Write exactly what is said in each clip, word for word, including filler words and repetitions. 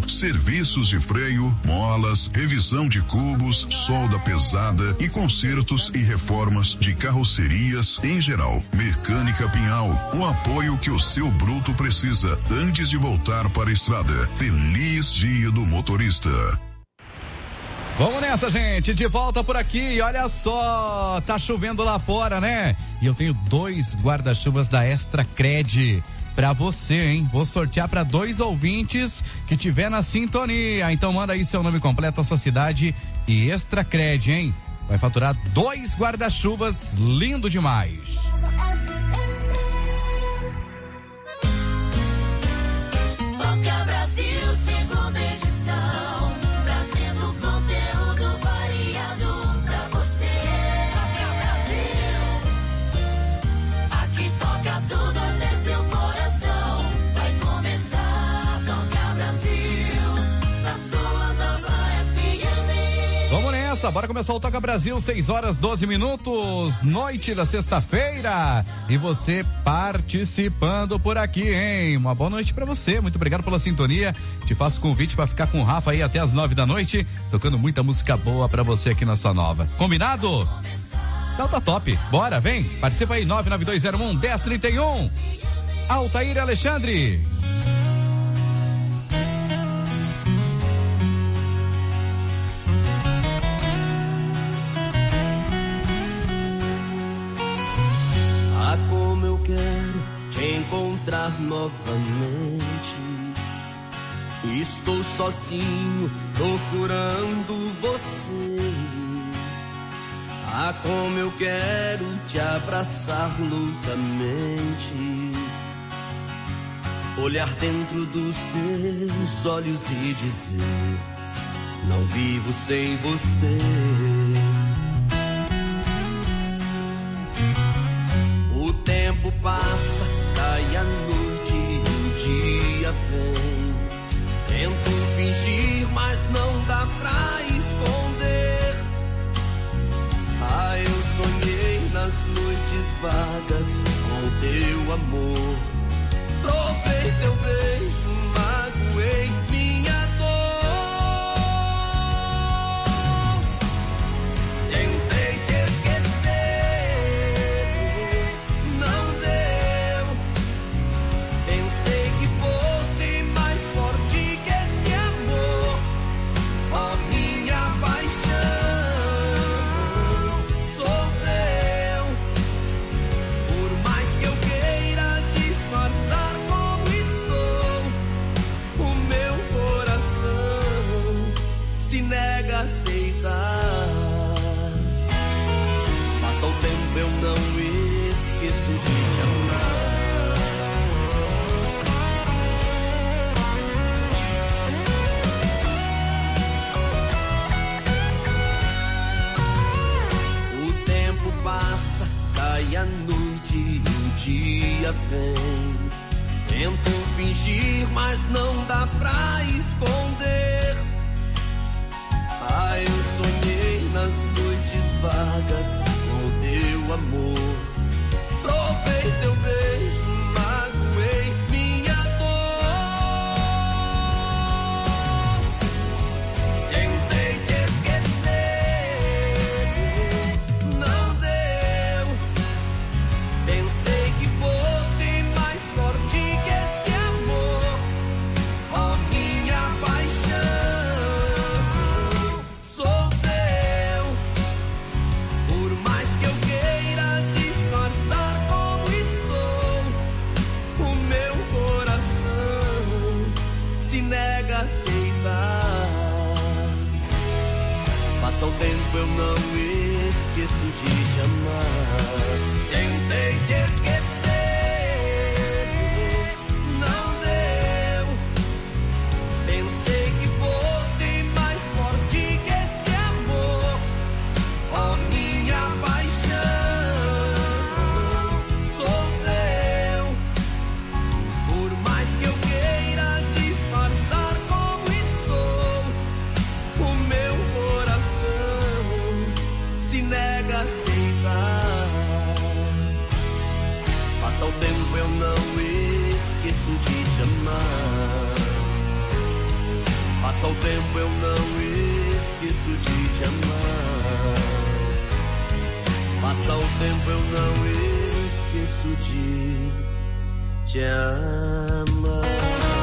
serviços de freio, molas, revisão de cubos, solda pesada e consertos e reformas de carrocerias em geral. Mecânica Pinhal, o apoio que o seu bruto precisa antes de voltar para a estrada. Feliz Dia do Motorista. Vamos nessa, gente, de volta por aqui. E olha só, tá chovendo lá fora, né? E eu tenho dois guarda-chuvas da Extra Cred pra você, hein? Vou sortear pra dois ouvintes que tiver na sintonia. Então manda aí seu nome completo, a sua cidade e Extra Cred, hein? Vai faturar dois guarda-chuvas, lindo demais. Toca Brasil, segunda edição, trazendo conteúdo variado pra você. Toca Brasil, aqui toca tudo até seu coração. Vai começar, Toca Brasil, na sua nova F M. Vamos nessa, bora começar o Toca Brasil, seis horas, doze minutos, noite da sexta-feira. E você participando por aqui, hein? Uma boa noite pra você, muito obrigado pela sintonia. Te faço convite pra ficar com o Rafa aí até as nove da noite, tocando muita música boa pra você aqui na sua nova. Combinado? Então tá top, bora, vem, participa aí, nove nove dois zero um, um zero três um. Altair Alexandre. Ah, como eu quero te encontrar novamente. Estou sozinho procurando você. Ah, como eu quero te abraçar loucamente. Olhar dentro dos teus olhos e dizer: não vivo sem você. O tempo passa, cai a noite e o dia vem. Tento fingir, mas não dá pra esconder. Ah, eu sonhei nas noites vagas com teu amor. Provei teu beijo, magoei minha dor. Tentei te esquecer, não deu. Pensei que fosse mais forte que esse amor. Ó, minha paixão sofreu. Por mais que eu queira disfarçar como estou, o meu coração se nega a aceitar. Passa o tempo, eu não esqueço de te amar. O tempo passa, cai a noite e o dia vem. Tento fingir, mas não dá pra esconder. Ah, eu sonhei nas noites vagas com teu amor. Provei teu beijo, magoei minha dor. Tentei te esquecer, não deu. Pensei que fosse mais forte que esse amor. Ó, minha paixão sofreu. Por mais que eu queira disfarçar como estou, o meu coração se nega a aceitar. Passa o tempo, eu não esqueço de te amar. Tentei te esquecer, não deu. Pensei que fosse mais forte que esse amor. Ó, minha paixão sofreu. Por mais que eu queira disfarçar como estou, o meu coração se nega a aceitar. Passa o tempo, eu não esqueço de te amar. Passa o tempo, eu não esqueço de te amar.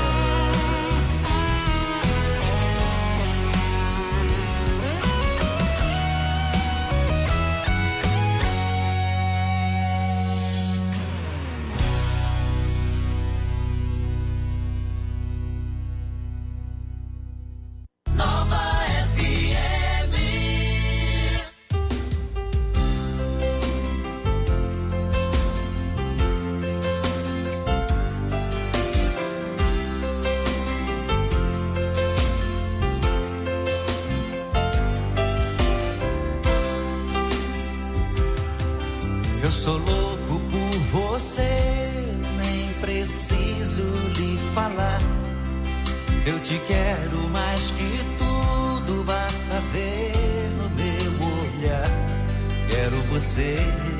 Eu sou louco por você, nem preciso lhe falar. Eu te quero mais que tudo, basta ver no meu olhar. Quero você.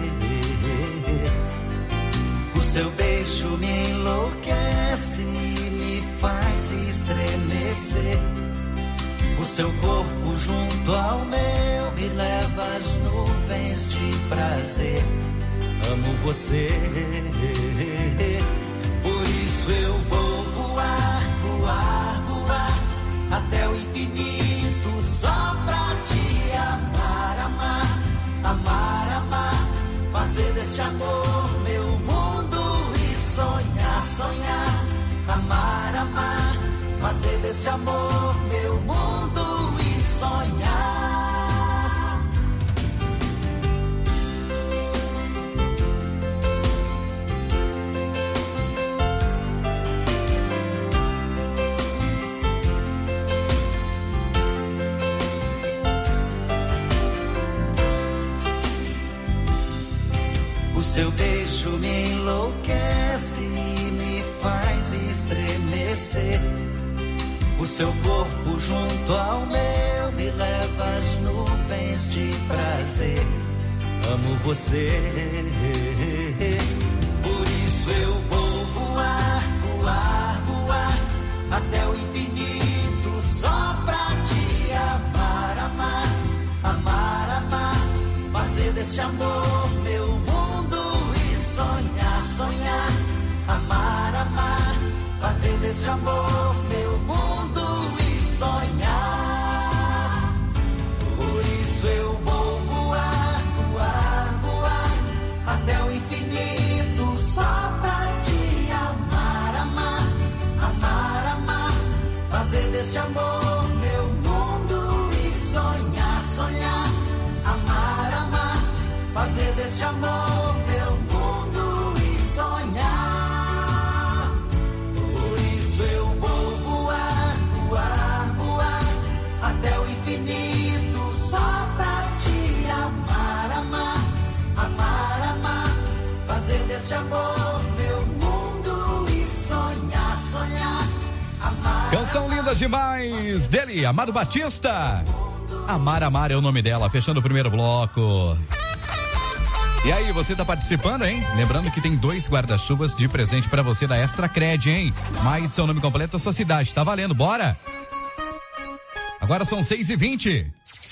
O seu beijo me enlouquece, me faz estremecer. O seu corpo junto ao meu me leva às nuvens de prazer. Amo você, por isso eu vou voar, voar, voar até o infinito só pra te amar, amar, amar, amar, fazer deste amor meu mundo e sonhar, sonhar, amar, amar, fazer deste amor meu mundo e sonhar. O seu beijo me enlouquece, me faz estremecer. O seu corpo junto ao meu me leva às nuvens de prazer. Amo você, por isso eu vou voar, voar, voar até o infinito só pra te amar, amar, amar, amar, fazer deste amor meu mundo e sonhar, sonhar, amar, amar, fazer deste amor meu mundo e sonhar. Por isso eu vou voar, voar, voar até o infinito só pra te amar, amar, amar, amar, fazer deste amor meu mundo e sonhar, sonhar, amar, amar, fazer deste amor meu mundo e sonhar. Até o infinito só pra te amar, amar, amar, amar, fazer deste amor meu mundo e sonhar, sonhar, amar. Canção linda demais dele, Amado Batista. Amar, amar é o nome dela, fechando o primeiro bloco. E aí, você tá participando, hein? Lembrando que tem dois guarda-chuvas de presente pra você da Extra Cred, hein? Mais seu nome completo, sua cidade, tá valendo, bora? Agora são seis e vinte.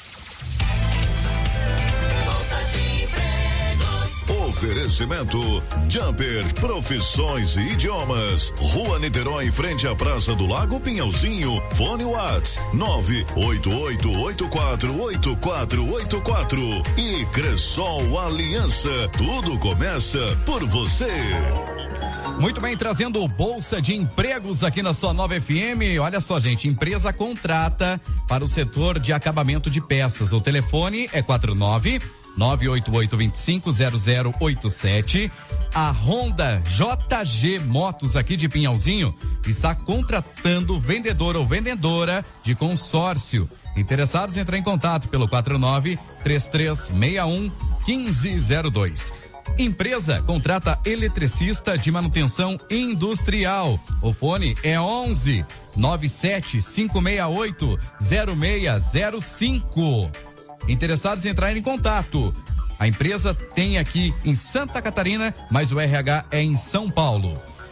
Oferecimento Jumper Profissões e Idiomas, Rua Niterói, frente à Praça do Lago Pinhalzinho. Fone Whats nove oito oito oito quatro oito quatro oito quatro. E Cressol Aliança, tudo começa por você. Muito bem, trazendo o Bolsa de Empregos aqui na sua nova F M. Olha só, gente, empresa contrata para o setor de acabamento de peças. O telefone é quatro nove nove oito oito dois cinco zero zero oito sete. A Honda J G Motos aqui de Pinhalzinho está contratando vendedor ou vendedora de consórcio. Interessados, entrar em contato pelo quatro nove três três seis um um cinco zero dois. Empresa contrata eletricista de manutenção industrial. O fone é onze nove sete cinco seis oito zero seis zero cinco. Interessados em entrar em contato. A empresa tem aqui em Santa Catarina, mas o R H é em São Paulo.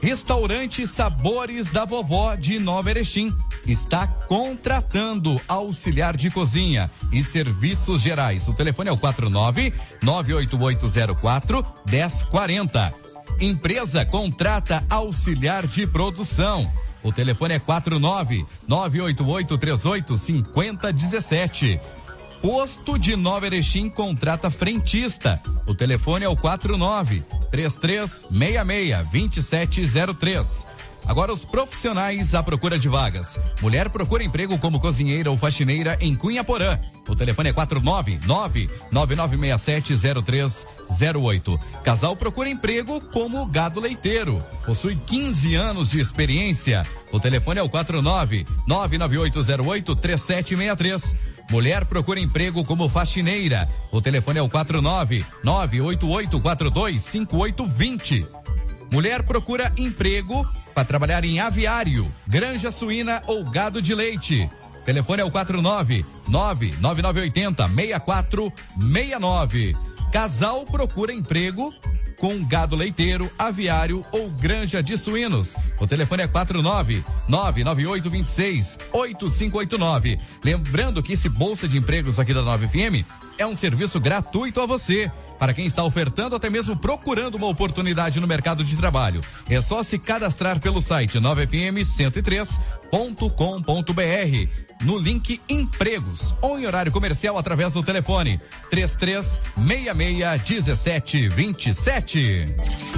Restaurante Sabores da Vovó de Nova Erechim está contratando auxiliar de cozinha e serviços gerais. O telefone é o quatro nove nove oito oito zero quatro um zero quatro zero. Empresa contrata auxiliar de produção. O telefone é quatro nove nove oito oito três oito cinco zero um sete. Posto de Nova Erechim contrata frentista. O telefone é o quatro nove três três seis seis dois sete zero três. Agora os profissionais à procura de vagas. Mulher procura emprego como cozinheira ou faxineira em Cunha Porã. O telefone é quatro nove nove nove nove seis sete zero três zero oito. Casal procura emprego como gado leiteiro. Possui quinze anos de experiência. O telefone é o quatro nove nove nove oito zero oito três sete seis três. Mulher procura emprego como faxineira. O telefone é o quatro nove nove oito oito quatro dois cinco oito dois zero. Mulher procura emprego para trabalhar em aviário, granja suína ou gado de leite. Telefone é o quatro nove nove nove nove oito zero seis quatro seis nove. Casal procura emprego com gado leiteiro, aviário ou granja de suínos. O telefone é quatro nove nove nove oito dois seis oito cinco oito nove. Lembrando que esse Bolsa de Empregos aqui da nove F M é um serviço gratuito a você, para quem está ofertando, até mesmo procurando uma oportunidade no mercado de trabalho. É só se cadastrar pelo site nove f m cento e três ponto com ponto b r no link Empregos ou em horário comercial através do telefone três três seis seis um sete dois sete.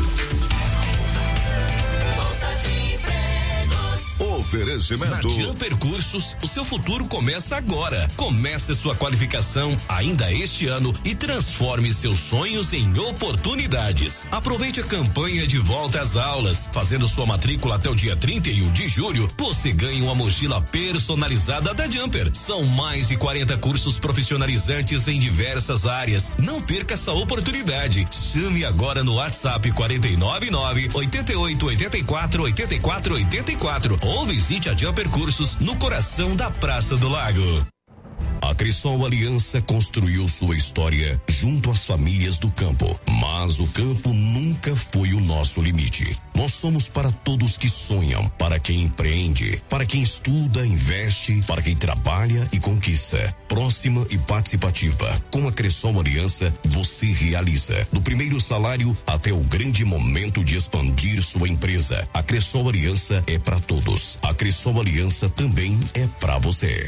Oferecimento. Na Jumper Cursos, o seu futuro começa agora. Comece sua qualificação ainda este ano e transforme seus sonhos em oportunidades. Aproveite a campanha de volta às aulas. Fazendo sua matrícula até o dia trinta e um de julho, você ganha uma mochila personalizada da Jumper. São mais de quarenta cursos profissionalizantes em diversas áreas. Não perca essa oportunidade. Chame agora no WhatsApp quatro nove nove oito oito oito quatro oito quatro oito quatro ou visite a Jumper Cursos no coração da Praça do Lago. A Cressol Aliança construiu sua história junto às famílias do campo, mas o campo nunca foi o nosso limite. Nós somos para todos que sonham, para quem empreende, para quem estuda, investe, para quem trabalha e conquista. Próxima e participativa. Com a Cressol Aliança, você realiza, do primeiro salário até o grande momento de expandir sua empresa. A Cressol Aliança é para todos. A Cressol Aliança também é para você.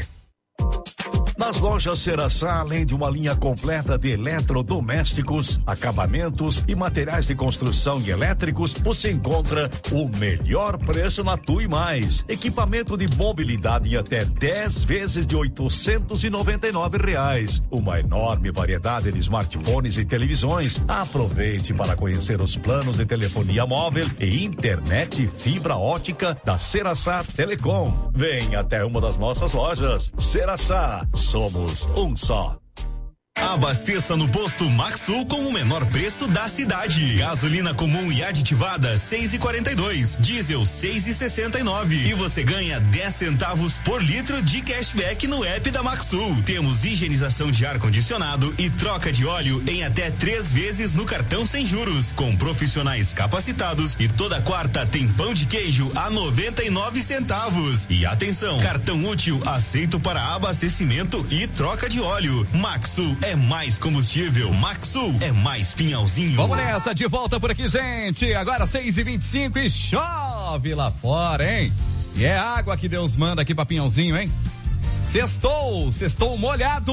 Nas lojas Ceraçá, além de uma linha completa de eletrodomésticos, acabamentos e materiais de construção e elétricos, você encontra o melhor preço na Tui Mais. Equipamento de mobilidade em até dez vezes de oitocentos e noventa e nove reais. Uma enorme variedade de smartphones e televisões. Aproveite para conhecer os planos de telefonia móvel e internet fibra ótica da Ceraçá Telecom. Venha até uma das nossas lojas. Ceraçá. Somos um só. Abasteça no posto Maxsul com o menor preço da cidade. Gasolina comum e aditivada seis e quarenta e dois, diesel seis e sessenta e nove e você ganha dez centavos por litro de cashback no app da Maxsul. Temos higienização de ar condicionado e troca de óleo em até três vezes no cartão sem juros, com profissionais capacitados, e toda quarta tem pão de queijo a noventa e nove centavos. E atenção, cartão útil aceito para abastecimento e troca de óleo. Maxsul é mais combustível. Maxsul é mais pinhalzinho. Vamos nessa, de volta por aqui, gente. Agora seis e vinte e cinco e chove lá fora, hein? E é água que Deus manda aqui pra Pinhalzinho, hein? Sextou, sextou molhado.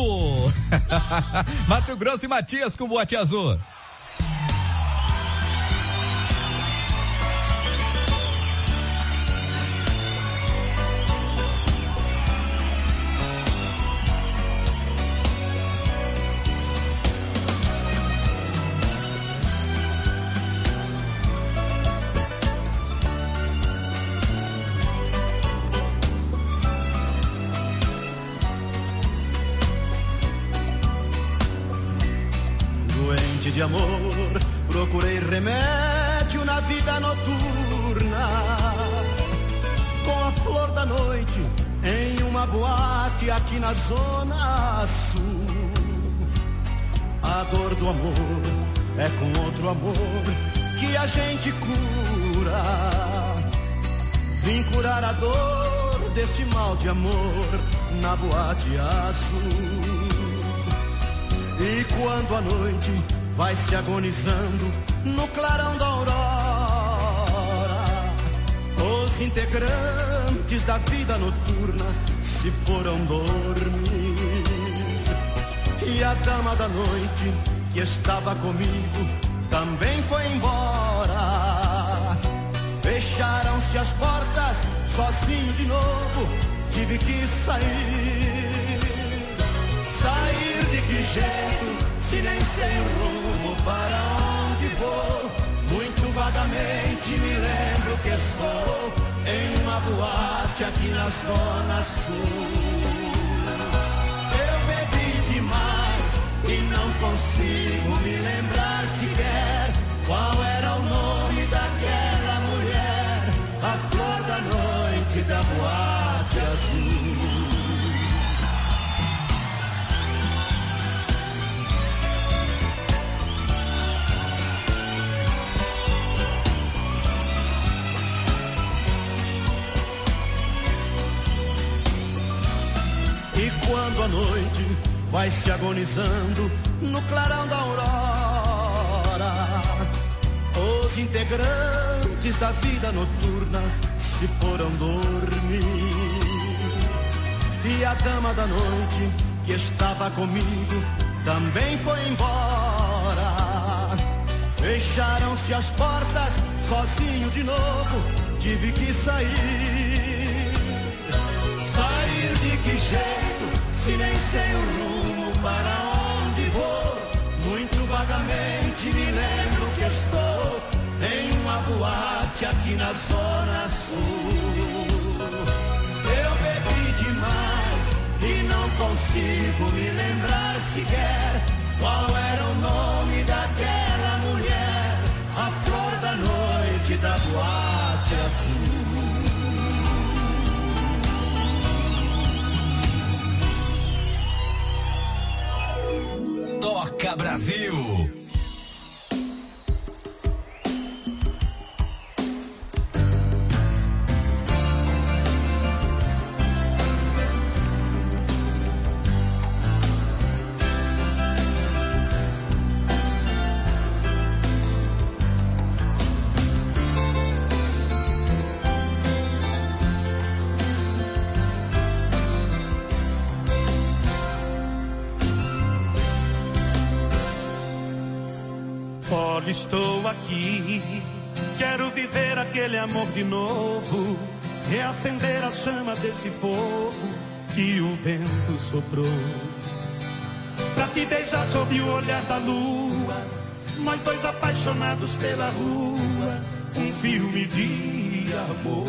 Mato Grosso e Matias com boate azul. De amor, procurei remédio na vida noturna, com a flor da noite em uma boate aqui na zona sul. A dor do amor é com outro amor que a gente cura. vim curar a dor deste mal de amor na boate azul. E quando a noite vai se agonizando no clarão da aurora, os integrantes da vida noturna se foram dormir. E a dama da noite que estava comigo também foi embora. Fecharam-se as portas, sozinho de novo tive que sair. Sair de que jeito, se nem sei o rumo para onde vou. Muito vagamente me lembro que estou em uma boate aqui na Zona Sul. Eu bebi demais e não consigo me lembrar sequer qual era o nome daquela mulher, a flor da noite da boate azul. E quando a noite vai se agonizando no clarão da aurora, os integrantes da vida noturna se foram dormir. E a dama da noite que estava comigo também foi embora. Fecharam-se as portas, sozinho de novo tive que sair. Sair de que jeito, se nem sei o rumo para onde vou. Muito vagamente me lembro que estou em uma boate aqui na Zona Sul. Eu bebi demais e não consigo me lembrar sequer qual era o nome daquela mulher, a flor da noite da boate azul. Toca Brasil. Olha, estou aqui, quero viver aquele amor de novo, reacender a chama desse fogo que o vento soprou. Pra te beijar sob o olhar da lua, nós dois apaixonados pela rua, um filme de amor.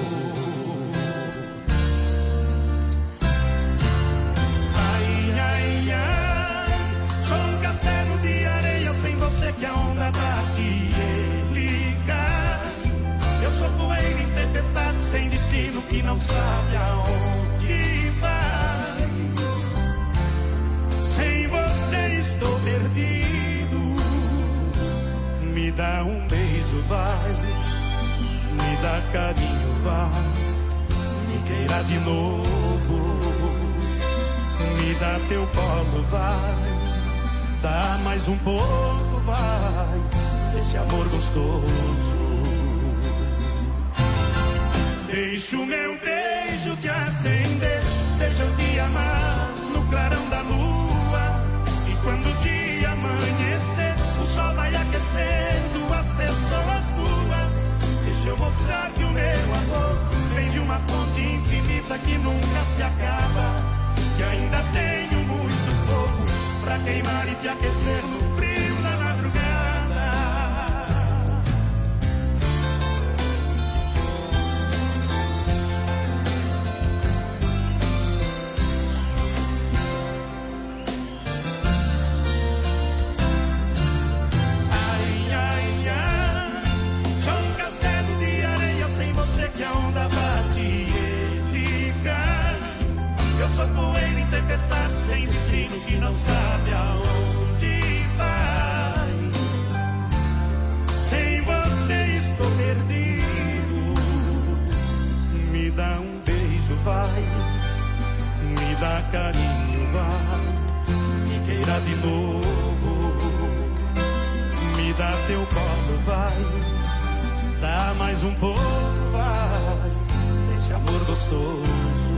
Ai, ai, ai, sou um castelo de areia sem você que a onda bate e ele cai. Eu sou poeira em tempestade sem destino que não sabe aonde vai. Sem você estou perdido. Me dá um beijo, vai. Me dá carinho, vai. Me queira de novo. Me dá teu colo, vai. Dá mais um pouco, vai, esse amor gostoso. Deixa o meu beijo te acender, deixa eu te amar no clarão da lua. E quando o dia amanhecer, o sol vai aquecendo as pessoas nuas. Deixa eu mostrar que o meu amor vem de uma fonte infinita que nunca se acaba, que ainda tenho muito fogo pra queimar e te aquecer no frio da madrugada. Ai, ai, ai, sou um castelo de areia sem você que a onda bate e ele cai. Eu sou poeira em tempestade sem destino que não sabe aonde vai. Sem você estou perdido. me dá carinho, vai, me queira de novo. Me dá teu colo, vai, dá mais um pouco, vai, esse amor gostoso.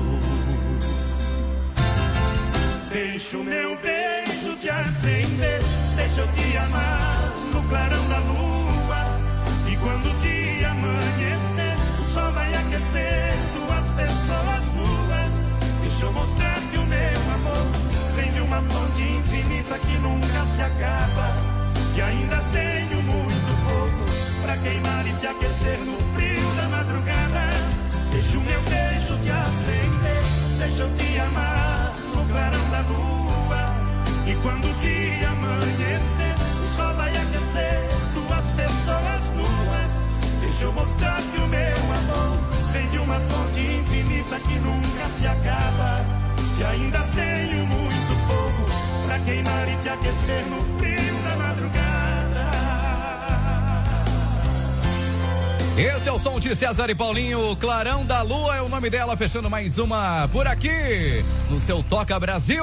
Deixa o meu beijo te acender, deixa eu te amar no clarão da lua. E quando o dia amanhecer, o sol vai aquecer duas pessoas nuas. Deixa eu mostrar que o meu amor vem de uma fonte infinita que nunca se acaba. Que ainda tenho muito fogo pra queimar e te aquecer no frio da madrugada. Deixa o meu beijo te acender, deixa eu te amar no clarão da lua. E quando o dia amanhecer, o sol vai aquecer duas pessoas nuas. Deixa eu mostrar que o meu amor vem de uma fonte infinita que nunca se acaba. E ainda tenho muito fogo pra queimar e te aquecer no frio da madrugada. Esse é o som de César e Paulinho, Clarão da Lua é o nome dela, fechando mais uma por aqui, no seu Toca Brasil.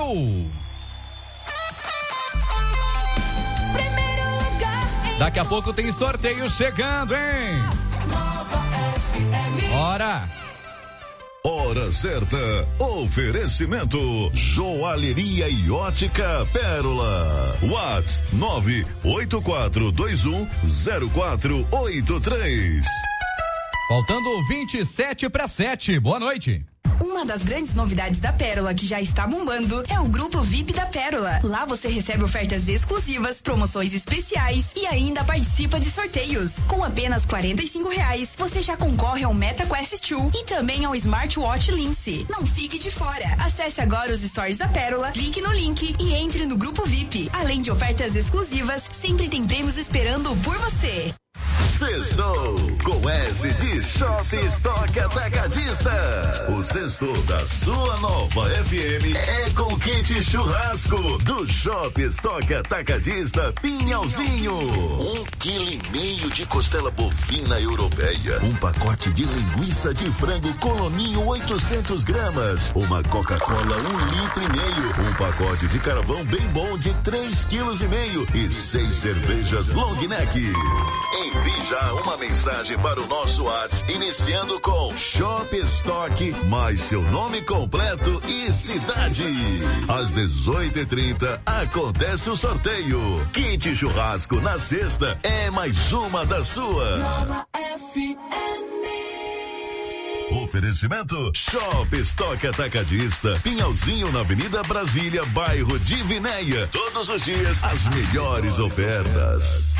Daqui a pouco tem sorteio chegando, hein? Bora! Hora certa, oferecimento Joalheria e Ótica Pérola. Whats nove oito quatro dois um zero quatro oito três. Faltando vinte e sete para sete, boa noite. Uma das grandes novidades da Pérola que já está bombando é o Grupo V I P da Pérola. Lá você recebe ofertas exclusivas, promoções especiais e ainda participa de sorteios. Com apenas quarenta e cinco reais, você já concorre ao Meta Quest dois e também ao Smartwatch Lince. Não fique de fora. Acesse agora os stories da Pérola, clique no link e entre no Grupo V I P. Além de ofertas exclusivas, sempre tem prêmios esperando por você. Sextou com S de Shop Stock Atacadista. O sexto da sua nova F M é com kit churrasco do Shop Stock Atacadista Pinhalzinho. Um quilo e meio de costela bovina europeia, um pacote de linguiça de frango Coloninho oitocentos gramas, uma Coca-Cola um litro e meio, um pacote de carvão bem bom de três quilos e meio e seis cervejas Long Neck. Envie já uma mensagem para o nosso WhatsApp, iniciando com Shop Stock, mais seu nome completo e cidade. Às dezoito e trinta acontece o sorteio. Kit churrasco na sexta é mais uma da sua. Nova F M. Oferecimento Shop Stock Atacadista Pinhalzinho, na Avenida Brasília, bairro Divinéia. Todos os dias as melhores ofertas.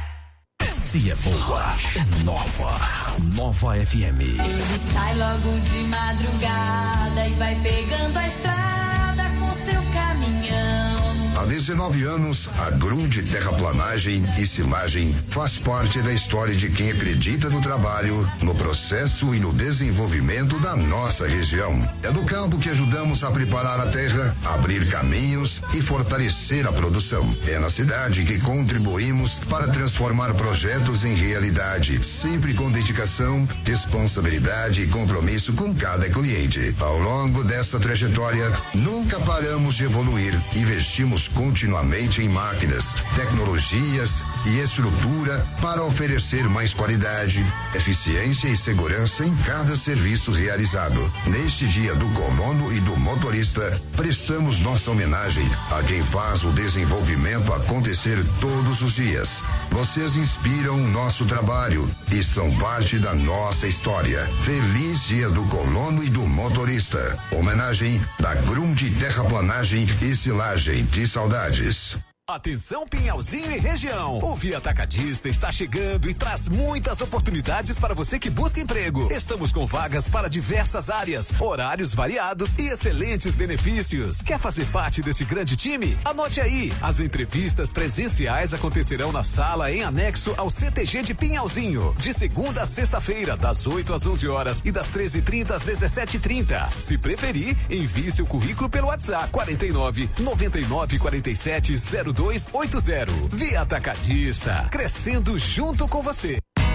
Se é boa, é nova. Nova F M. Ele sai logo de madrugada e vai pegando a estrada com seu caminhão. Há dezenove anos, a Grund Terraplanagem e Silagem faz parte da história de quem acredita no trabalho, no processo e no desenvolvimento da nossa região. É no campo que ajudamos a preparar a terra, abrir caminhos e fortalecer a produção. É na cidade que contribuímos para transformar projetos em realidade, sempre com dedicação, responsabilidade e compromisso com cada cliente. Ao longo dessa trajetória, nunca paramos de evoluir, investimos continuamente em máquinas, tecnologias e estrutura para oferecer mais qualidade, eficiência e segurança em cada serviço realizado. Neste dia do colono e do motorista, prestamos nossa homenagem a quem faz o desenvolvimento acontecer todos os dias. Vocês inspiram o nosso trabalho e são parte da nossa história. Feliz dia do colono e do motorista. Homenagem da Grund Terraplanagem e Silagem de Saudades. Atenção Pinhalzinho e região, o Via Atacadista está chegando e traz muitas oportunidades para você que busca emprego. Estamos com vagas para diversas áreas, horários variados e excelentes benefícios. Quer fazer parte desse grande time? Anote aí, as entrevistas presenciais acontecerão na sala em anexo ao C T G de Pinhalzinho, de segunda a sexta-feira, das oito às onze horas e das treze e trinta às dezessete e trinta. Se preferir, envie seu currículo pelo WhatsApp quarenta e nove, noventa e nove, quarenta e sete, zero dois oito zero. Via Atacadista, crescendo junto com você.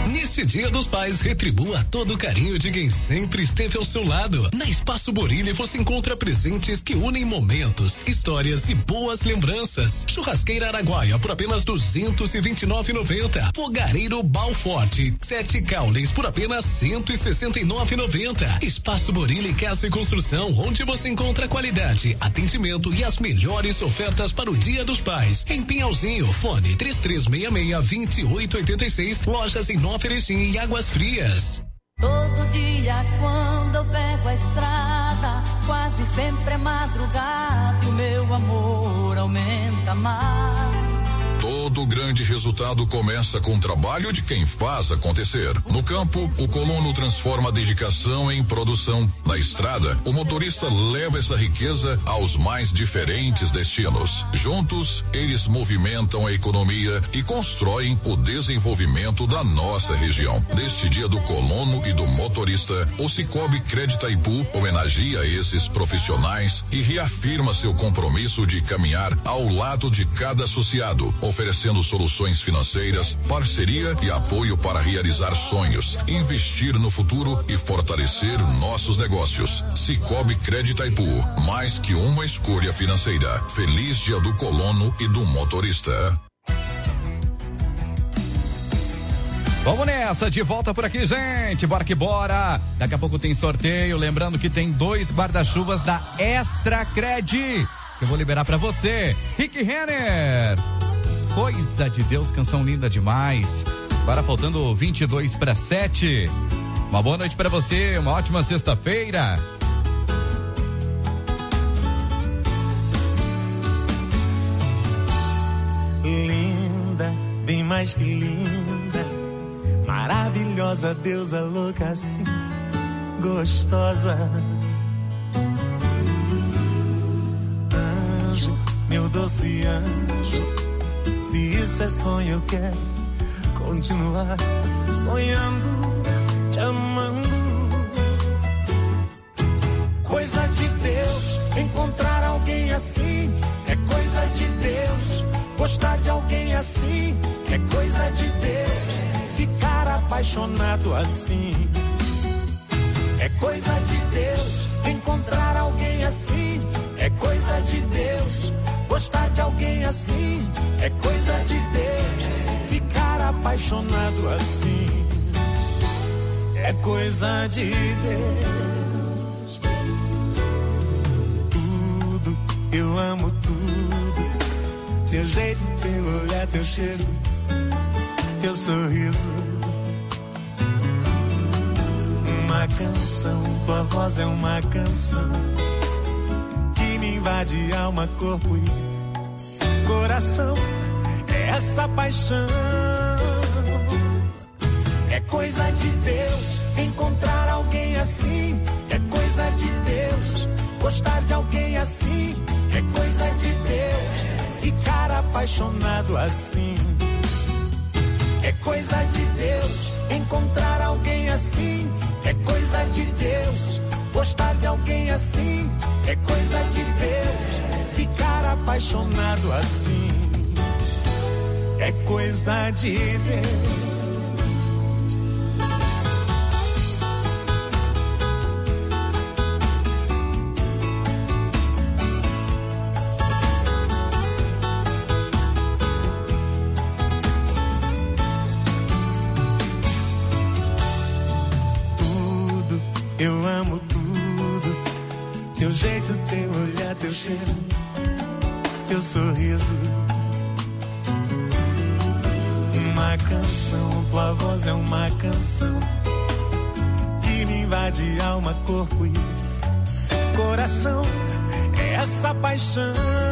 Nesse Dia dos Pais, retribua todo o carinho de quem sempre esteve ao seu lado. Na Espaço Borilli você encontra presentes que unem momentos, histórias e boas lembranças. Churrasqueira Araguaia por apenas duzentos e vinte e nove reais e noventa centavos. Fogareiro Balforte, sete caulens por apenas cento e sessenta e nove reais e noventa centavos. Espaço Borilli Casa e Construção, onde você encontra qualidade, atendimento e as melhores ofertas para o Dia dos Pais. Em Pinhalzinho, fone três três seis seis, dois oito oito seis. Lojas em Nova Erechim e Águas Frias. Todo dia quando eu pego a estrada, quase sempre é madrugada e o meu amor aumenta mais. Todo grande resultado começa com o trabalho de quem faz acontecer. No campo, o colono transforma a dedicação em produção. Na estrada, o motorista leva essa riqueza aos mais diferentes destinos. Juntos, eles movimentam a economia e constroem o desenvolvimento da nossa região. Neste dia do colono e do motorista, o Cicobi Creditaipu homenageia esses profissionais e reafirma seu compromisso de caminhar ao lado de cada associado, oferecendo soluções financeiras, parceria e apoio para realizar sonhos, investir no futuro e fortalecer nossos negócios. Cicobi Creditaipu, mais que uma escolha financeira. Feliz Dia do Colono e do Motorista. Vamos nessa, de volta por aqui, gente. Bora que bora. Daqui a pouco tem sorteio. Lembrando que tem dois guarda-chuvas da Extra Cred, que eu vou liberar pra você. Rick Renner. Coisa de Deus, canção linda demais. Agora faltando vinte e dois para sete. Uma boa noite para você, uma ótima sexta-feira. Linda, bem mais que linda, maravilhosa, deusa louca assim, gostosa. Anjo, meu doce anjo, se isso é sonho, eu quero continuar sonhando, te amando. Coisa de Deus, encontrar alguém assim, é coisa de Deus. Gostar de alguém assim, é coisa de Deus. Ficar apaixonado assim, é coisa de Deus. Encontrar alguém assim, é coisa de Deus. Gostar de alguém assim, é coisa de Deus. Ficar apaixonado assim, é coisa de Deus. Tudo, eu amo tudo. Teu jeito, teu olhar, teu cheiro, teu sorriso. Uma canção, tua voz é uma canção que me invade alma, corpo e coração. É essa paixão, é coisa de Deus. Encontrar alguém assim, é coisa de Deus. Gostar de alguém assim, é coisa de Deus. Ficar apaixonado assim, é coisa de Deus. Encontrar alguém assim, é coisa de Deus. Gostar de alguém assim, é coisa de Deus. Ficar apaixonado assim, é coisa de Deus. Eu amo tudo, teu jeito, teu olhar, teu cheiro, teu sorriso. Uma canção, tua voz é uma canção que me invade alma, corpo e coração. É essa paixão,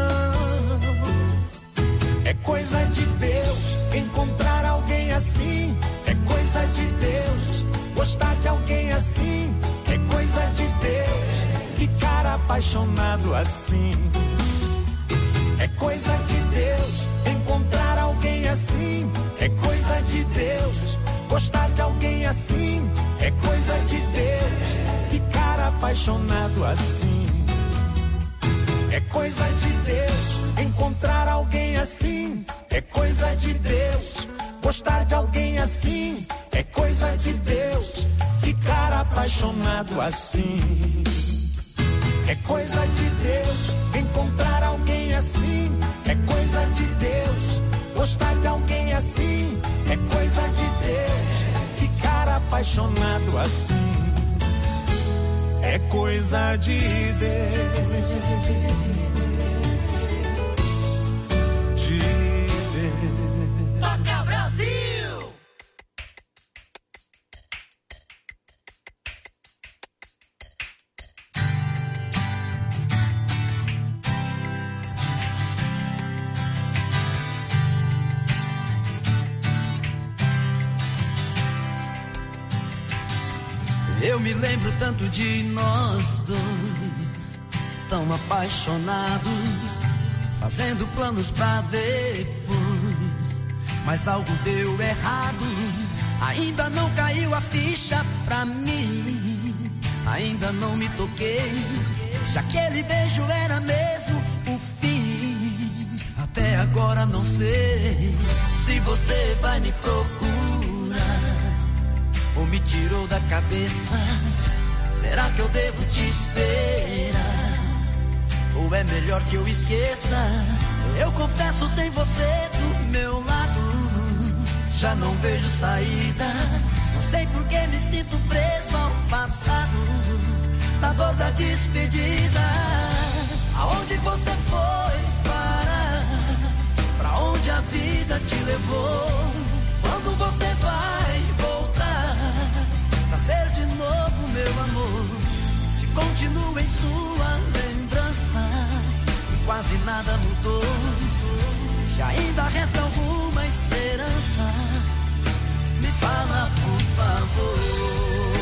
é coisa de Deus. Encontrar alguém assim, é coisa de Deus. Gostar de alguém assim, é coisa de Deus. Ficar apaixonado assim, é coisa de Deus. Encontrar alguém assim, é coisa de Deus. Gostar de alguém assim, é coisa de Deus. Ficar apaixonado assim, é coisa de Deus. Encontrar alguém assim, é coisa de Deus. Gostar de alguém assim, É coisa de Deus ficar apaixonado assim. É coisa de Deus encontrar alguém assim. É coisa de Deus gostar de alguém assim. É coisa de Deus ficar apaixonado assim. É coisa de Deus. De Deus. Toca Brasil! Eu me lembro tanto de nós dois, tão apaixonados, fazendo planos pra depois. Mas algo deu errado, ainda não caiu a ficha pra mim. Ainda não me toquei, se aquele beijo era mesmo o fim. Até agora não sei se você vai me procurar ou me tirou da cabeça. Será que eu devo te esperar? Ou é melhor que eu esqueça? Eu confesso, sem você do meu lado, já não vejo saída. Não sei por que me sinto preso ao passado, da dor da despedida. Aonde você foi parar? Pra onde a vida te levou? Quando você vai voltar pra ser de novo meu amor? Se continua em sua lembrança e quase nada mudou, se ainda resta alguma esperança, me fala por favor.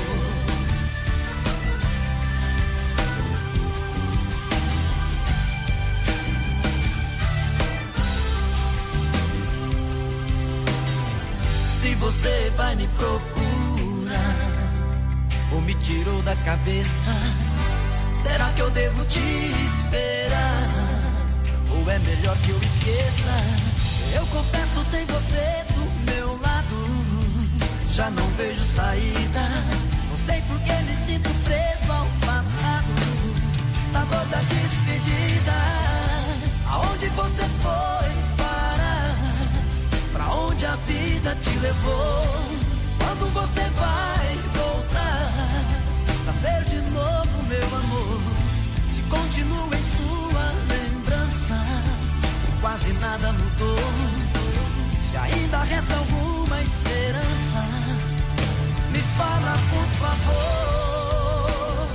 Se você vai me procurar ou me tirou da cabeça, será que eu devo te esperar? Ou é melhor que eu esqueça? Eu confesso, sem você do meu lado, já não vejo saída. Não sei por que me sinto preso ao passado, da dor da despedida. Aonde você foi parar? Pra onde a vida te levou? Quando você vai voltar pra ser de novo meu amor? Se continua em sua lembrança, quase nada mudou, se ainda resta alguma esperança, me fala por favor.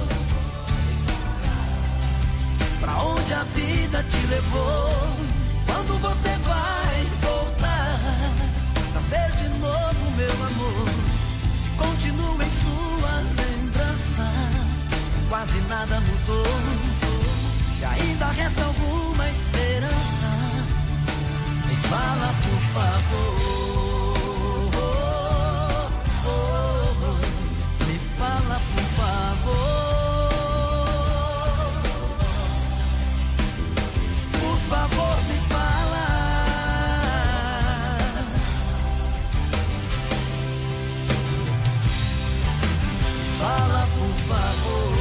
Pra onde a vida te levou? Quando você vai voltar pra ser de novo meu amor? Se continua em sua lembrança, quase nada mudou, se ainda resta alguma esperança, me fala por favor. Me fala por favor. Por favor, me fala. Fala por favor.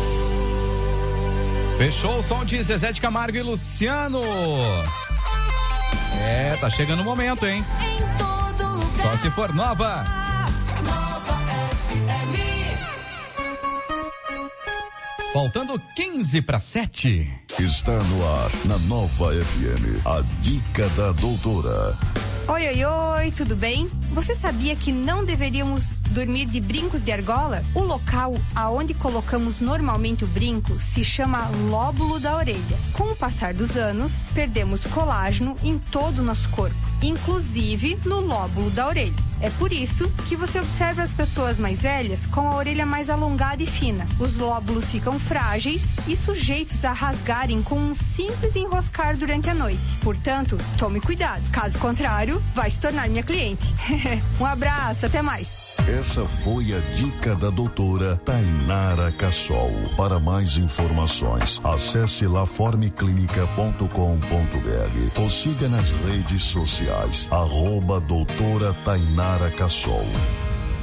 Fechou o som de Zezé de Camargo e Luciano. É, tá chegando o momento, hein? Só se for nova. Nova F M. Faltando quinze para sete. Está no ar, na Nova F M, a dica da doutora. Oi, oi, oi, tudo bem? Você sabia que não deveríamos dormir de brincos de argola? O local aonde colocamos normalmente o brinco se chama lóbulo da orelha. Com o passar dos anos, perdemos colágeno em todo o nosso corpo, inclusive no lóbulo da orelha. É por isso que você observa as pessoas mais velhas com a orelha mais alongada e fina. Os lóbulos ficam frágeis e sujeitos a rasgarem com um simples enroscar durante a noite. Portanto, tome cuidado. Caso contrário, vai se tornar minha cliente. Um abraço, até mais. Essa foi a dica da doutora Tainara Cassol. Para mais informações, acesse laformeclinica ponto com ponto br ou siga nas redes sociais, arroba doutora Tainara Cassol.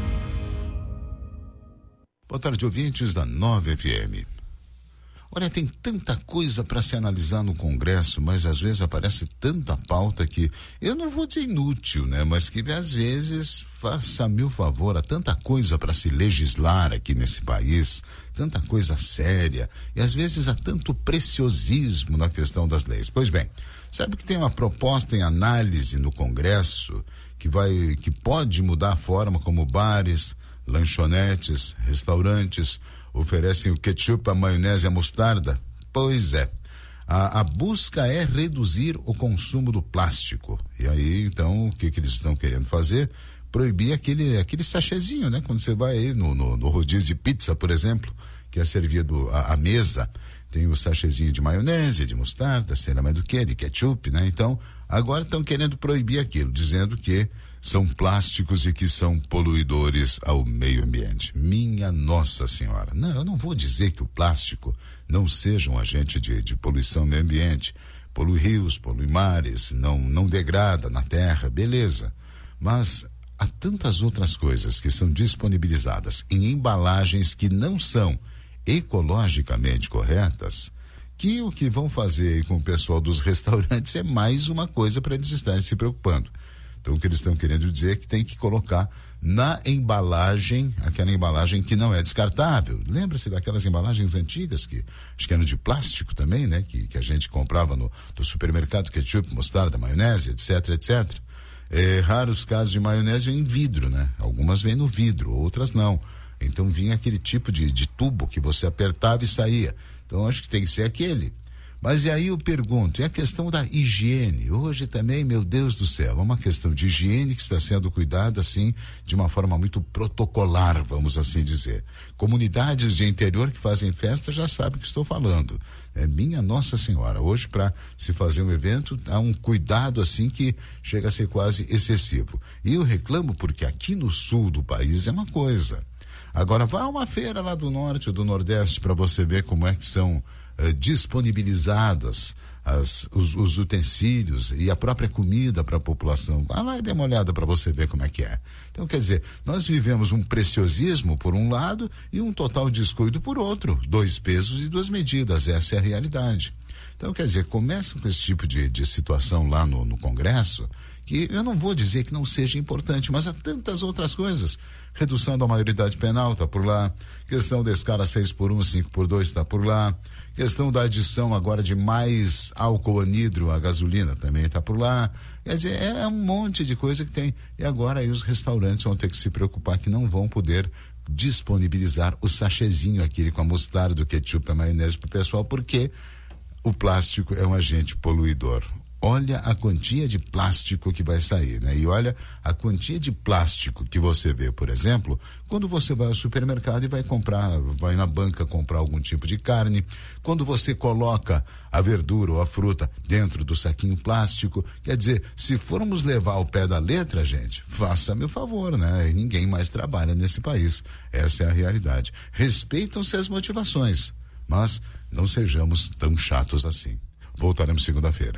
Boa tarde, ouvintes da nove F M. Olha, tem tanta coisa para se analisar no Congresso, mas às vezes aparece tanta pauta que, eu não vou dizer inútil, né? Mas que às vezes, faça-me o favor, há tanta coisa para se legislar aqui nesse país, tanta coisa séria, e às vezes há tanto preciosismo na questão das leis. Pois bem, sabe que tem uma proposta em análise no Congresso que vai, que pode mudar a forma como bares, lanchonetes, restaurantes oferecem o ketchup, a maionese e a mostarda? Pois é. A, a busca é reduzir o consumo do plástico. E aí, então, o que, que eles estão querendo fazer? Proibir aquele, aquele sachêzinho, né? Quando você vai aí no, no, no rodízio de pizza, por exemplo, que é servido à, à mesa, tem o sachêzinho de maionese, de mostarda, sei lá mais do que, de ketchup, né? Então, agora estão querendo proibir aquilo, dizendo que são plásticos e que são poluidores ao meio ambiente. Minha Nossa Senhora. Não, eu não vou dizer que o plástico não seja um agente de, de poluição ao meio ambiente. Polui rios, polui mares, não, não degrada na terra, beleza. Mas há tantas outras coisas que são disponibilizadas em embalagens que não são ecologicamente corretas, que o que vão fazer aí com o pessoal dos restaurantes é mais uma coisa para eles estarem se preocupando. Então, o que eles estão querendo dizer é que tem que colocar na embalagem, aquela embalagem que não é descartável. Lembra-se daquelas embalagens antigas que acho que eram de plástico também, né? Que, que a gente comprava no, no supermercado, ketchup, mostarda, maionese, etc, etcétera. É, raros casos de maionese vêm em vidro, né? Algumas vêm no vidro, outras não. Então, vinha aquele tipo de, de tubo que você apertava e saía. Então, acho que tem que ser aquele. Mas e aí eu pergunto, e a questão da higiene? Hoje também, meu Deus do céu, é uma questão de higiene que está sendo cuidada, assim, de uma forma muito protocolar, vamos assim dizer. Comunidades de interior que fazem festa já sabem o que estou falando. É minha Nossa Senhora, hoje para se fazer um evento, há um cuidado assim que chega a ser quase excessivo. E eu reclamo porque aqui no sul do país é uma coisa. Agora, vá a uma feira lá do norte ou do nordeste para você ver como é que são Uh, disponibilizadas as, os, os utensílios e a própria comida para a população. Vá lá e dê uma olhada para você ver como é que é. Então, quer dizer, nós vivemos um preciosismo por um lado e um total descuido por outro. Dois pesos e duas medidas, essa é a realidade. Então, quer dizer, começa com esse tipo de, de situação lá no, no Congresso, que eu não vou dizer que não seja importante, mas há tantas outras coisas. Redução da maioridade penal está por lá, questão da escala seis por um, cinco por dois está por lá, questão da adição agora de mais álcool anidro à gasolina também está por lá. Quer dizer, é um monte de coisa que tem. E agora aí os restaurantes vão ter que se preocupar que não vão poder disponibilizar o sachêzinho aquele com a mostarda, do ketchup, a maionese para o pessoal, porque o plástico é um agente poluidor. Olha a quantia de plástico que vai sair, né? E olha a quantia de plástico que você vê, por exemplo, quando você vai ao supermercado e vai comprar, vai na banca comprar algum tipo de carne, quando você coloca a verdura ou a fruta dentro do saquinho plástico. Quer dizer, se formos levar ao pé da letra, gente, faça-me o favor, né? E ninguém mais trabalha nesse país. Essa é a realidade. Respeitam-se as motivações, mas não sejamos tão chatos assim. Voltaremos segunda-feira.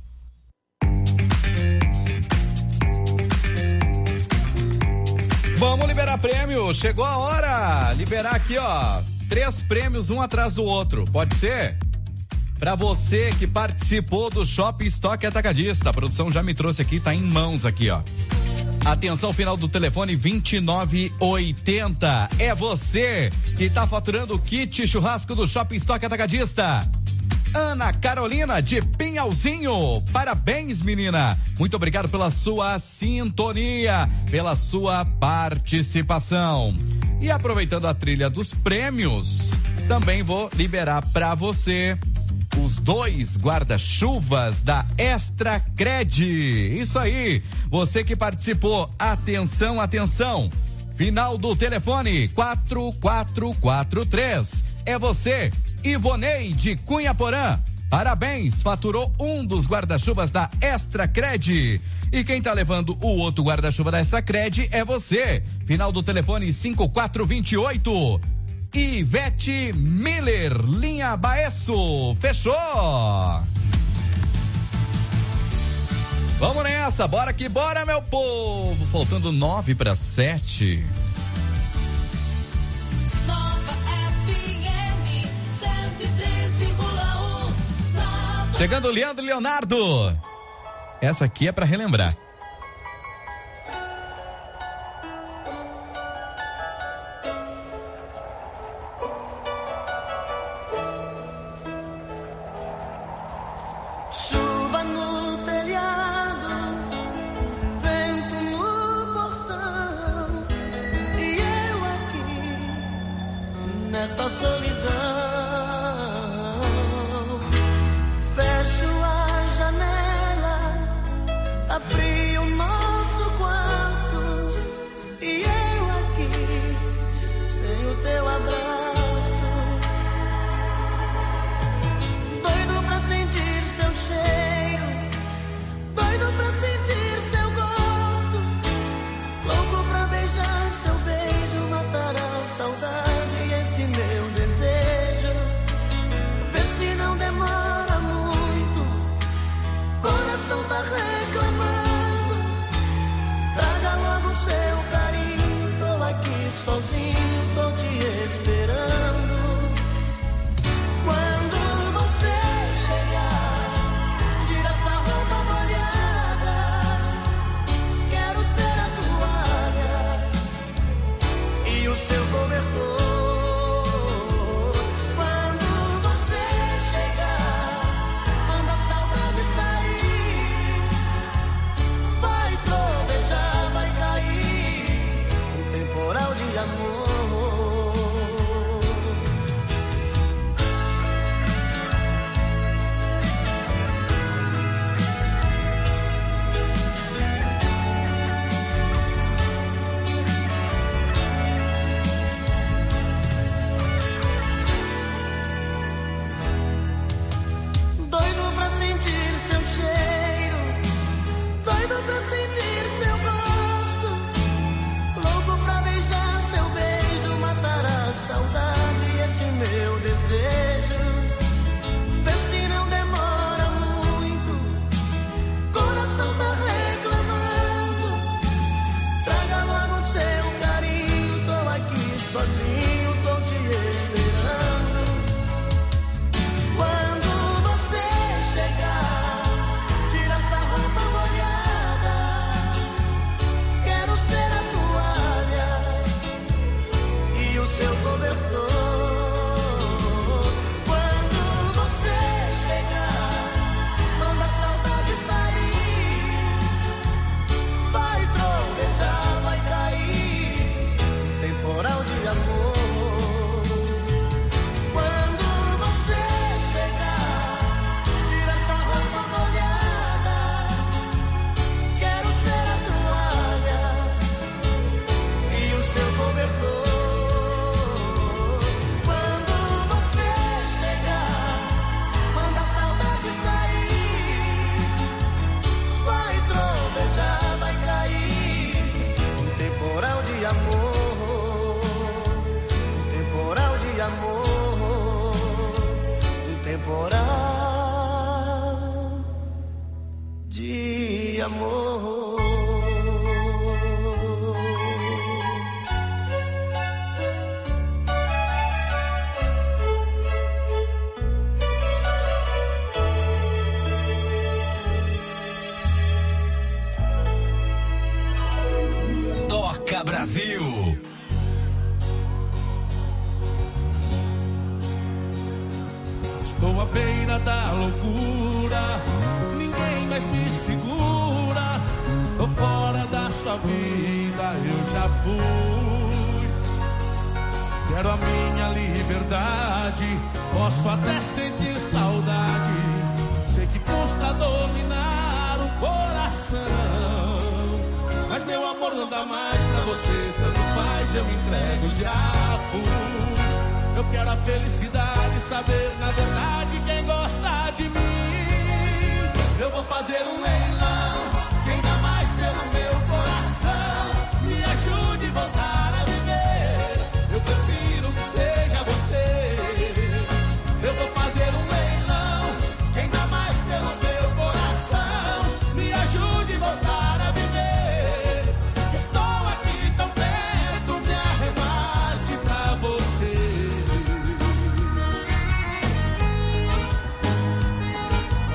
Vamos liberar prêmio, chegou a hora, liberar aqui, ó, três prêmios um atrás do outro, pode ser? Pra você que participou do Shopping Estoque Atacadista, a produção já me trouxe aqui, tá em mãos aqui, ó. Atenção, final do telefone vinte e nove oitenta, é você que tá faturando o kit churrasco do Shopping Estoque Atacadista. Ana Carolina de Pinhalzinho, parabéns, menina, muito obrigado pela sua sintonia, pela sua participação. E aproveitando a trilha dos prêmios, também vou liberar para você os dois guarda-chuvas da Extra Cred. Isso aí, você que participou, atenção, atenção, final do telefone quatro quatro quatro três, é você, Ivonei de Cunha Porã, parabéns, faturou um dos guarda-chuvas da Extra Cred. E quem tá levando o outro guarda-chuva da Extra Cred é você, final do telefone cinco quatro dois oito, Ivete Miller, linha Baesso, fechou? Vamos nessa, bora que bora, meu povo, faltando nove para sete. Chegando o Leandro e Leonardo. Essa aqui é pra relembrar. Chuva no telhado, vento no portão, e eu aqui nesta solidão. Fecho a janela, tá frio o nosso quarto, e eu aqui sem o teu abraço. Doido pra sentir seu cheiro, doido pra sentir seu gosto, louco pra beijar seu beijo, matar a saudade e esse meu desejo. Vê se não demora muito, coração tá reclamando. Traga logo seu carinho, tô aqui sozinho, tô te esperando. Quando você chegar, tira essa roupa molhada, quero ser a toalha e o seu cobertor. Quando você chegar, manda a saudade sair, vai trovejar, vai cair um temporal de amor. Doido pra sentir seu cheiro, doido pra sentir seu gosto, louco pra beijar seu beijo, matar a saudade e esse meu desejo. Vê se não demora muito, coração tá reclamando. Traga logo seu carinho, tô aqui sozinho, tô te esperando. Quando você chegar, tira essa roupa molhada, quero ser a toalha e o seu cobertor. Quando você chegar, manda a saudade sair, vai trovejar, vai cair um temporal de amor. Quando você chegar, tira essa roupa molhada, quero ser a toalha e o seu cobertor. Quando você chegar, manda a saudade sair, vai trovejar, vai cair um temporal de amor, um temporal de amor, um temporal de amor. Toca Brasil. Estou à beira da loucura, ninguém mais me segura. Tô fora da sua vida, eu já fui. Quero a minha liberdade, posso até sentir saudade. Sei que custa dominar o coração, mas meu amor não dá mais pra você. Tanto faz, eu me entrego, já fui. Eu quero a felicidade, saber na verdade quem gosta de mim. Eu vou fazer um leilão, quem dá mais pelo meu coração, me ajude a voltar a viver. Eu prefiro que seja você. Eu vou fazer um leilão, quem dá mais pelo meu coração, me ajude a voltar a viver. Estou aqui tão perto, me arremate pra você.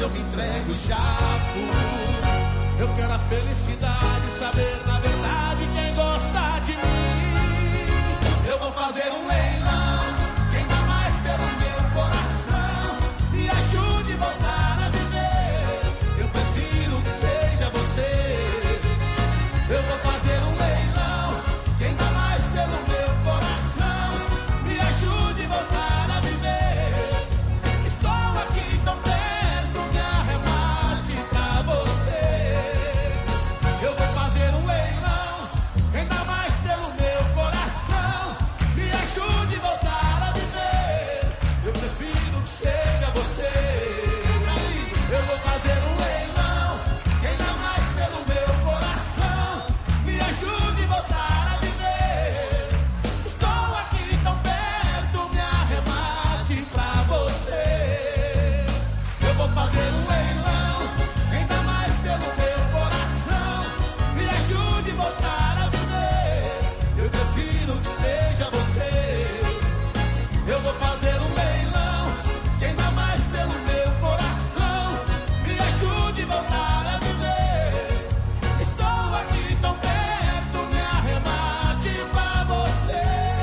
eu me entrego já por. Eu quero a felicidade, saber na verdade quem gosta de mim. Eu vou fazer um leilão, quem dá mais pelo meu coração, me ajude a voltar a viver. Eu prefiro que seja você. Eu vou fazer um leilão, quem dá mais pelo meu coração, me ajude a voltar a viver. Estou aqui tão perto, me arremate pra você. Eu vou fazer um leilão, quem dá mais pelo meu coração, me ajude a voltar a viver. Eu prefiro que seja você. Eu vou fazer um leilão, quem dá mais pelo meu coração, me ajude a voltar a viver. Estou aqui tão perto, me arremate pra você. Eu vou fazer um leilão, quem dá mais pelo meu coração, me ajude a voltar a viver. Eu prefiro que seja você. Eu vou fazer um leilão, quem dá mais pelo meu coração, me ajude a voltar a viver. Estou aqui tão perto, me arremate pra você.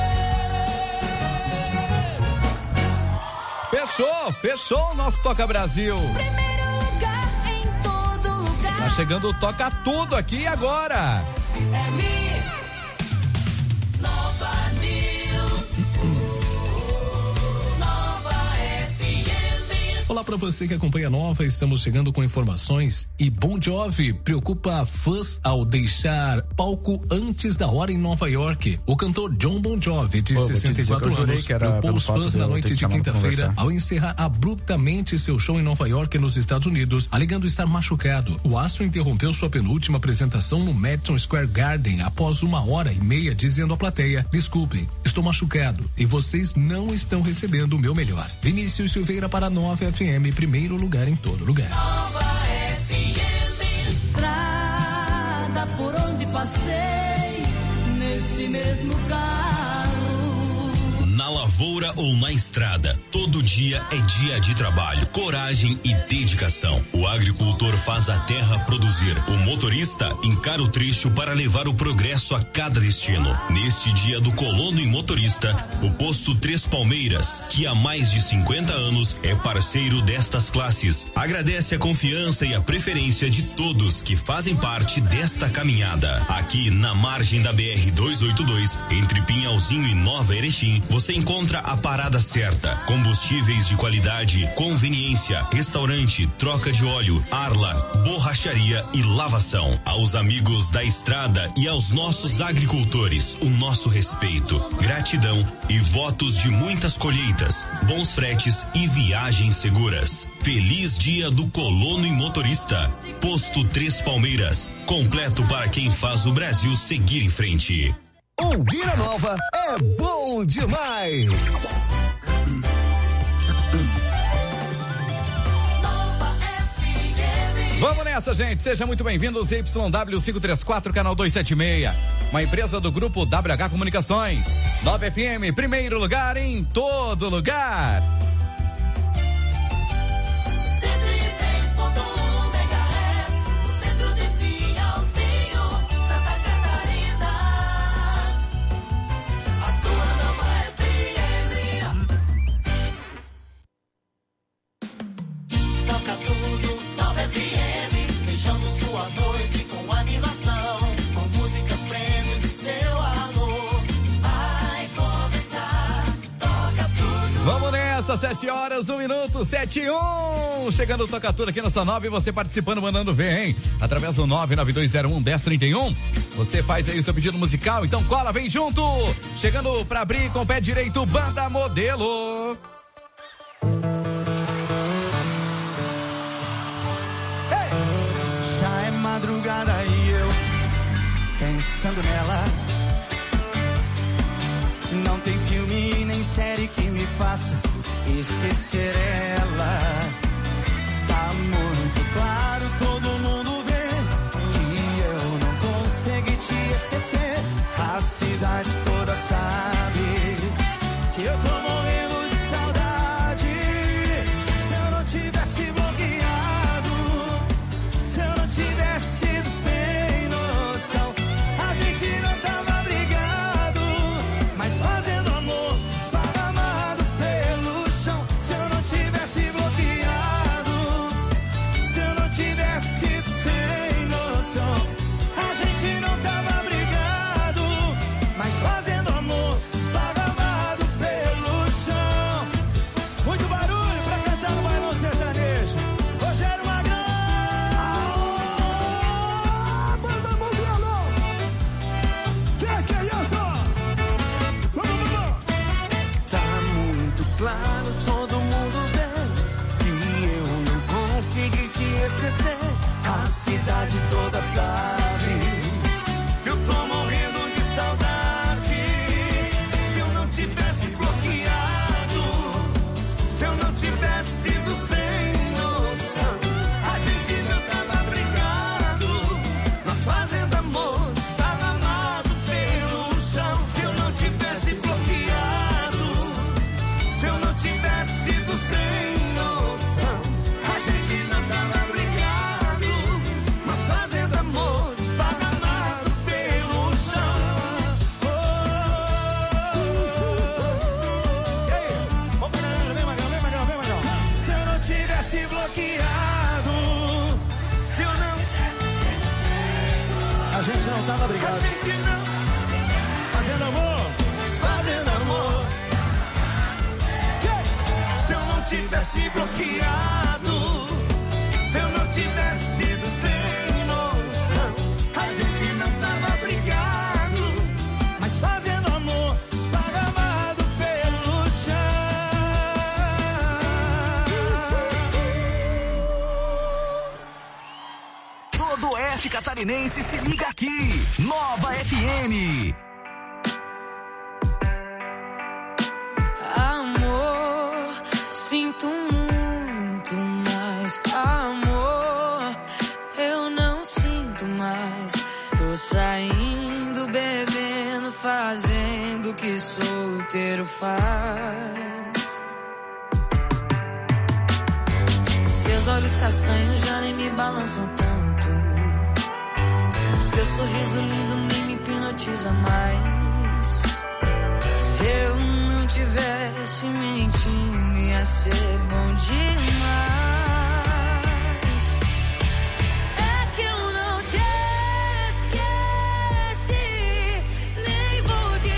Fechou, fechou o nosso Toca Brasil. Primeiro lugar em todo lugar. Tá chegando o Toca Tudo aqui agora. Nova News. Nova F M. Olá para você que acompanha a Nova, estamos chegando com informações e Bon Jovi preocupa fãs ao deixar palco antes da hora em Nova York. O cantor John Bon Jovi, de Pô, vou te sessenta e quatro dizer que eu jurei anos, que era preocupou pelo os fato fãs de na eu ter noite que de chamar pra quinta-feira conversar. ao encerrar abruptamente seu show em Nova York, nos Estados Unidos, alegando estar machucado. O astro interrompeu sua penúltima apresentação no Madison Square Garden após uma hora e meia, dizendo à plateia: desculpem, estou machucado e vocês não estão recebendo o meu melhor. Vinícius Silveira para Nova F M, primeiro lugar em todo lugar. Nova F M. Estrada por onde passei, nesse mesmo carro. Na lavoura ou na estrada, todo dia é dia de trabalho, coragem e dedicação. O agricultor faz a terra produzir. O motorista encara o trecho para levar o progresso a cada destino. Neste dia do colono e motorista, o posto Três Palmeiras, que há mais de cinquenta anos é parceiro destas classes, agradece a confiança e a preferência de todos que fazem parte desta caminhada. Aqui na margem da B R duzentos e oitenta e dois, entre Pinhalzinho e Nova Erechim, você encontra a parada certa. Combustíveis de qualidade, conveniência, restaurante, troca de óleo, arla, borracharia e lavação. Aos amigos da estrada e aos nossos agricultores, o nosso respeito, gratidão e votos de muitas colheitas, bons fretes e viagens seguras. Feliz dia do colono e motorista. Posto Três Palmeiras, completo para quem faz o Brasil seguir em frente. Ouvir a Nova é bom demais. Vamos nessa, gente. Seja muito bem-vindos. Y W quinhentos e trinta e quatro, canal duzentos e setenta e seis. Uma empresa do grupo W H Comunicações. Nova F M, primeiro lugar em todo lugar. Toca tudo, Nova F M, deixando sua noite com animação, com músicas, prêmios e seu alô. Vai começar, toca tudo. Vamos nessa, sete horas, um minuto, sete e um. Chegando o Toca Tudo aqui na sua nova e você participando, mandando ver, hein? Através do nove nove dois zero um, um zero três um. Você faz aí o seu pedido musical, então cola, vem junto. Chegando pra abrir com o pé direito, Banda Modelo. Já é madrugada e eu pensando nela. Não tem filme nem série que me faça esquecer ela. Tá muito claro, todo mundo vê que eu não consegui te esquecer. A cidade toda sabe que eu tô morrendo de saudade. Se eu não tivesse bloqueado claro, todo mundo vê que eu não consegui te esquecer. A cidade toda sabe que eu tô morrendo de saudade. Se eu não tivesse bloqueado, se eu não tivesse sido sem noção, a gente não tava brigado, nós fazendo amor, esparramado pelo chão. Se eu não tivesse bloqueado, se eu não tivesse sido sem noção, a gente não tava brigado, nós fazendo amor, esparramado pelo chão. Oh, e aí? Vamos lá, vem Magal, vem Magal, vem Magal. Se eu não tivesse bloqueado, se eu não... A gente não tava brigado. A gente não... Fazendo amor, fazendo amor. Se eu não tivesse bloqueado, se eu não tivesse sido sem noção, a gente não tava brigado, mas fazendo amor, esparramado pelo chão. Todo oeste catarinense se liga aqui. Nova F M. Amor, sinto muito, mas amor, eu não sinto mais. Tô saindo, bebendo, fazendo o que solteiro faz. Seus olhos castanhos já nem me balançam tanto. Seu sorriso lindo nem me hipnotiza mais. Se eu não tivesse mentindo, ia ser bom demais. É que eu não te esqueci, nem vou te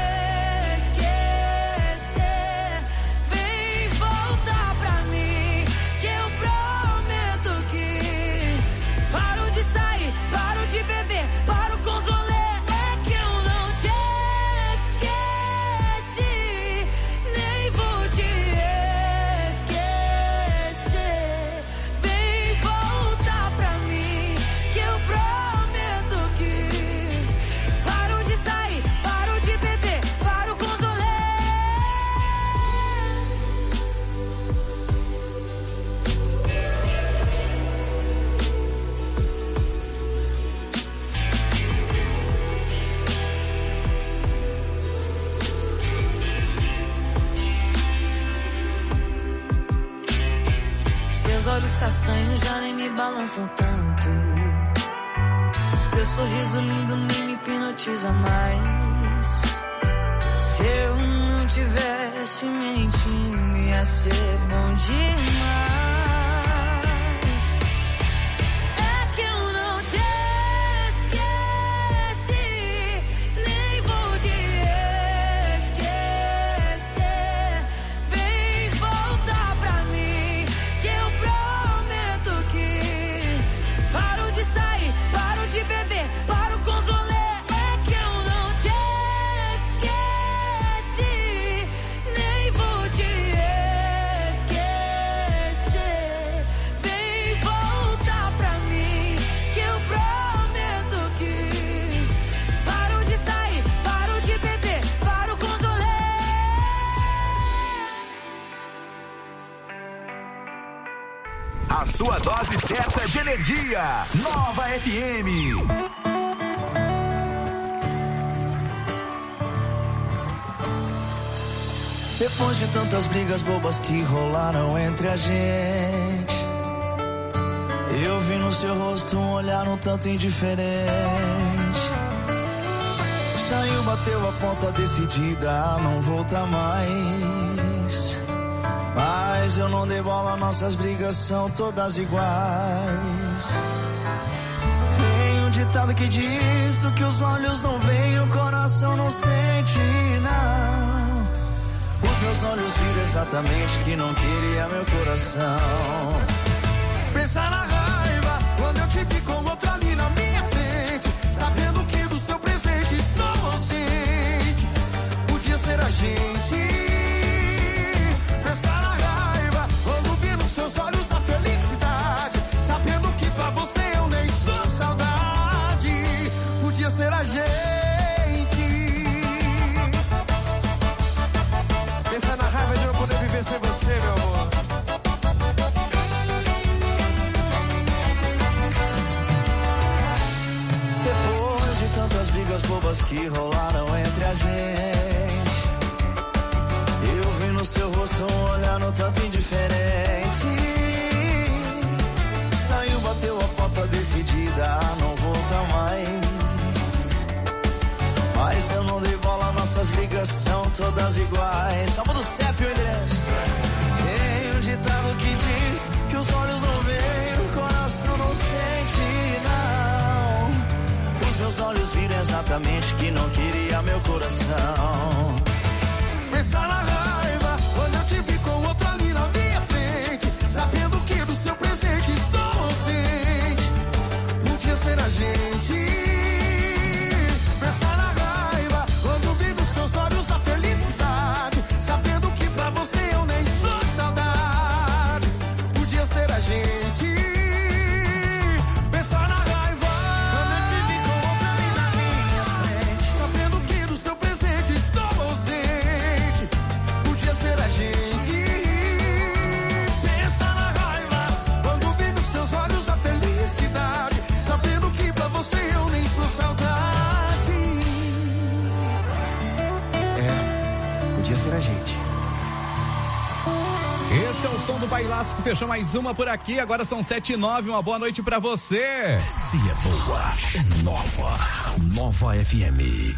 esquecer. Vem voltar pra mim, que eu prometo que paro de sair, paro de beber, paro com os rolês. É que eu não te esqueci, nem vou te esquecer. Vem voltar pra mim, que eu prometo que paro de sair, paro de beber, paro com os rolês. Seus olhos castanhos já nem me balançam tanto. Seu sorriso lindo nem me hipnotiza mais. Se eu não tivesse mentindo, ia ser bom demais. É que eu não te esqueci, nem vou te esquecer. Vem voltar pra mim, que eu prometo que paro de sair, paro de beber, paro com os rolês. É que eu não te esqueci, nem vou te esquecer. Vem voltar pra mim, que eu prometo que paro de sair, paro de beber, paro com os rolês. A sua dose certa de energia. Nova F M. Depois de tantas brigas bobas que rolaram entre a gente, eu vi no seu rosto um olhar um tanto indiferente. Saiu, bateu a ponta decidida a não voltar mais. Mas eu não dei bola, nossas brigas são todas iguais. Tem um ditado que diz: o que os olhos não veem, o coração não sente, não. Os meus olhos viram exatamente que não queria meu coração. Pensar na raiva quando eu te vi com outra ali na minha frente, sabendo que do seu presente estou ausente. Podia ser a gente, que rolaram entre a gente. Eu vi no seu rosto um olhar no tanto indiferente. Saiu, bateu a porta decidida a não voltar mais. Mas eu não dei bola, nossas brigas são todas iguais. Chama do C E P o endereço. Tem um ditado que diz que os olhos não veem, o coração não sente, não. Os meus olhos viram exatamente que não queria meu coração. Pensar na raiva, quando eu te vi com outra ali na minha frente, sabendo que do seu presente estou ausente. Podia ser a gente. Pensar na raiva, quando vi nos seus olhos a felicidade, sabendo que pra você eu nem sou saudade. Podia ser a gente. Pensar na raiva, quando eu te vi com outra ali na minha frente, sabendo que do seu presente estou ausente. Podia ser a gente. Pensa na raiva, quando vi nos seus olhos a felicidade, sabendo que pra você eu nem sou saudade. É, podia ser a gente. Esse é o som do Bailaço que fechou mais uma por aqui. Agora são sete e nove. Uma boa noite pra você. Se é boa, é nova. Nova F M.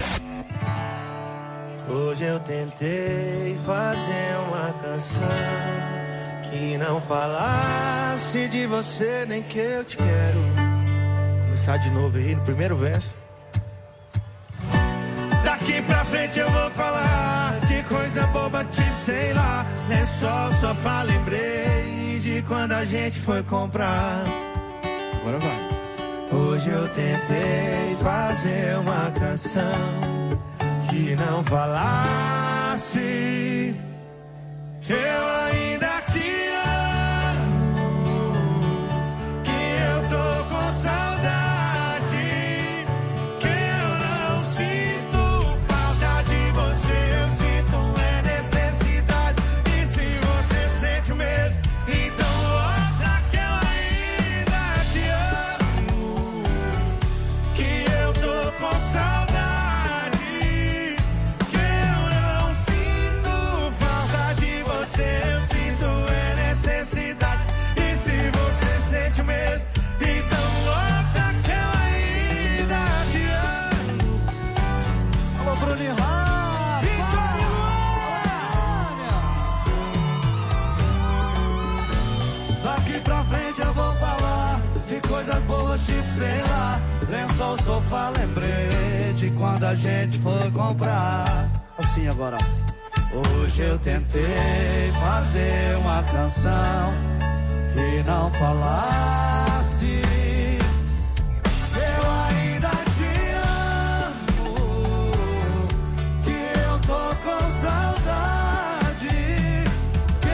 Hoje eu tentei fazer uma canção que não falasse de você, nem que eu te quero. Vou começar de novo aí no primeiro verso. Daqui pra frente eu vou falar de coisa boba, tipo, sei lá, lençol, sofá, lembrei de quando a gente foi comprar. Agora vai. Hoje eu tentei fazer uma canção que não falasse eu ainda te amo, que eu tô com saudade, que eu não sinto falta de você, eu sinto é necessidade. E se você sente o mesmo, então volta que eu ainda te amo, que eu tô com saudade. Eu sinto é necessidade. E se você sente o mesmo, então volta que eu ainda te amo. Alô, Bruno Rafa, Vitória Luana. Daqui pra frente eu vou falar de coisas boas, tipo, sei lá, lençol, sofá, lembrei de quando a gente foi comprar. Assim agora. Hoje eu tentei fazer uma canção que não falasse